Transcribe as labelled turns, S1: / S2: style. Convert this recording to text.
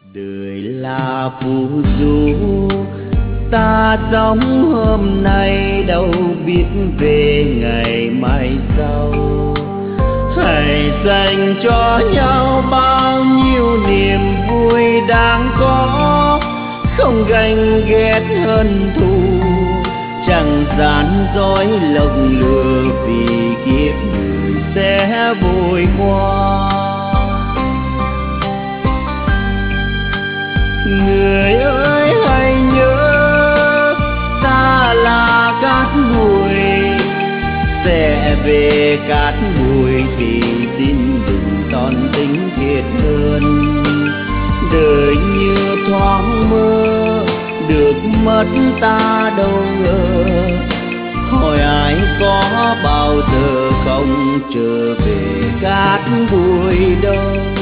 S1: Đời là phù du, ta sống hôm nay đâu biết về ngày mai sau. Hãy dành cho nhau bao nhiêu niềm vui đáng có, không ganh ghét hận thù, chẳng gian dối lộng lừa, vì kiếp người sẽ vội qua. Người ơi hãy nhớ, ta là cát bụi, sẽ về cát bụi, thì xin đừng còn tính thiệt hơn. Đời như thoáng mơ, được mất ta đâu ngờ, hỏi ai có bao giờ không trở về cát bụi đâu.